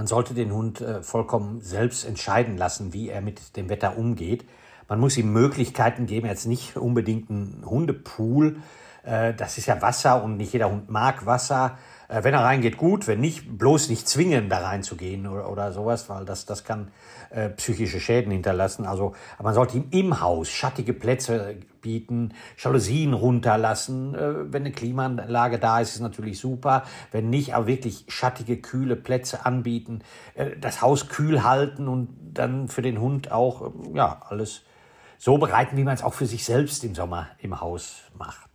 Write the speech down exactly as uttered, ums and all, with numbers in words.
Man sollte den Hund äh, vollkommen selbst entscheiden lassen, wie er mit dem Wetter umgeht. Man muss ihm Möglichkeiten geben, jetzt nicht unbedingt einen Hundepool. Äh, das ist ja Wasser und nicht jeder Hund mag Wasser. Äh, wenn er reingeht, gut. Wenn nicht, bloß nicht zwingen, da reinzugehen oder, oder sowas, weil das, das kann äh, psychische Schäden hinterlassen. Also, aber man sollte ihm im Haus schattige Plätze bieten, Jalousien runterlassen. Äh, wenn eine Klimaanlage da ist, ist natürlich super. Wenn nicht, aber wirklich schattige, kühle Plätze anbieten. Äh, das Haus kühl halten und dann für den Hund auch, äh, ja, alles so bereiten, wie man es auch für sich selbst im Sommer im Haus macht.